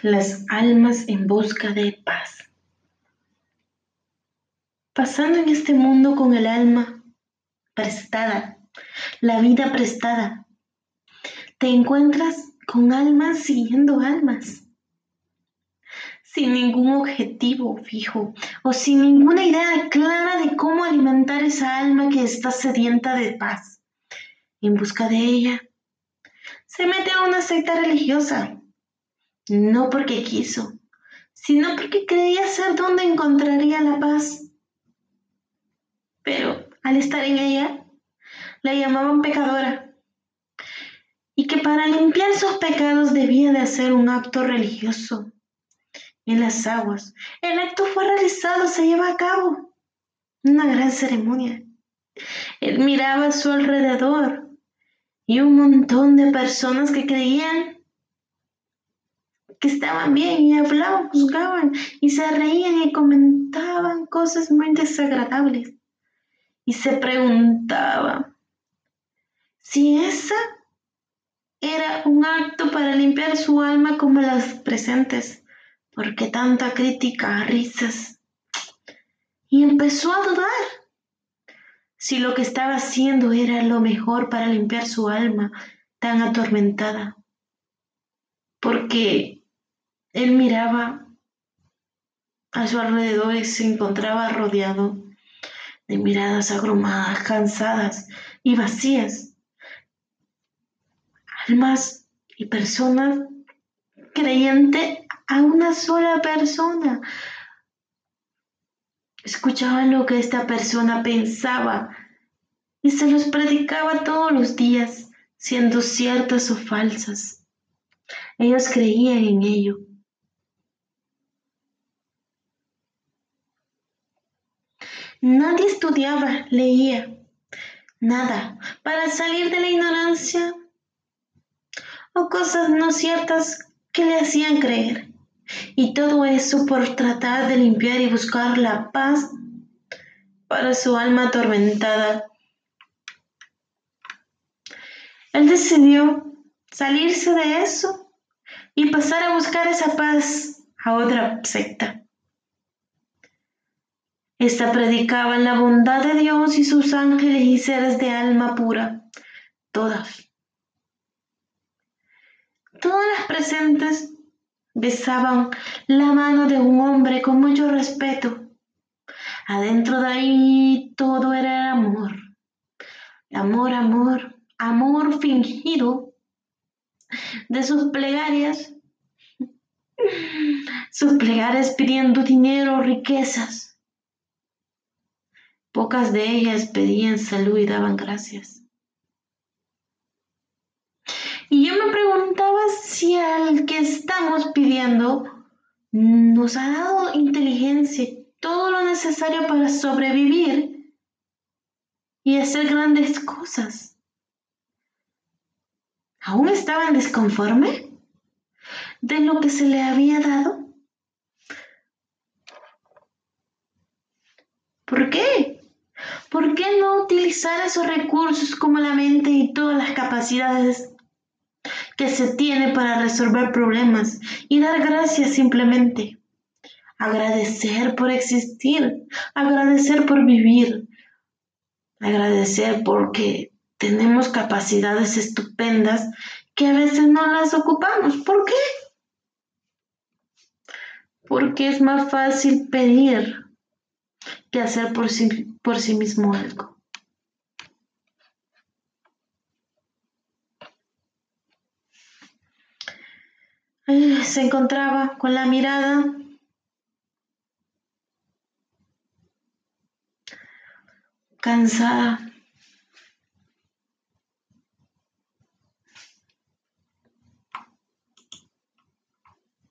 Las almas en busca de paz. Pasando en este mundo con el alma prestada, la vida prestada, te encuentras con almas siguiendo almas, sin ningún objetivo fijo o sin ninguna idea clara de cómo alimentar esa alma que está sedienta de paz. En busca de ella, se mete a una secta religiosa, no porque quiso, sino porque creía ser donde encontraría la paz. Pero al estar en ella, la llamaban pecadora y que para limpiar sus pecados debía de hacer un acto religioso en las aguas. El acto fue realizado, se lleva a cabo una gran ceremonia. Él miraba a su alrededor y un montón de personas que creían que estaban bien y hablaban, juzgaban y se reían y comentaban cosas muy desagradables. Y se preguntaba si esa era un acto para limpiar su alma como las presentes. ¿Por qué tanta crítica, risas? Y empezó a dudar si lo que estaba haciendo era lo mejor para limpiar su alma tan atormentada. Porque él miraba a su alrededor y se encontraba rodeado de miradas abrumadas, cansadas y vacías. Almas y personas creyentes a una sola persona. Escuchaban lo que esta persona pensaba y se los predicaba todos los días, siendo ciertas o falsas. Ellos creían en ello. Nadie estudiaba, leía, nada, para salir de la ignorancia o cosas no ciertas que le hacían creer. Y todo eso por tratar de limpiar y buscar la paz para su alma atormentada. Él decidió salirse de eso y pasar a buscar esa paz a otra secta. Esta predicaba la bondad de Dios y sus ángeles y seres de alma pura, todas. Todas las presentes besaban la mano de un hombre con mucho respeto. Adentro de ahí todo era amor. Amor, amor, amor fingido de sus plegarias pidiendo dinero, riquezas. Pocas de ellas pedían salud y daban gracias. Y yo me preguntaba si al que estamos pidiendo nos ha dado inteligencia, todo lo necesario para sobrevivir y hacer grandes cosas. ¿Aún estaban desconforme de lo que se le había dado? ¿Por qué? ¿Por qué no utilizar esos recursos como la mente y todas las capacidades que se tiene para resolver problemas y dar gracias simplemente? Agradecer por existir, agradecer por vivir, agradecer porque tenemos capacidades estupendas que a veces no las ocupamos. ¿Por qué? Porque es más fácil pedir que hacer por sí mismo algo. Se encontraba con la mirada cansada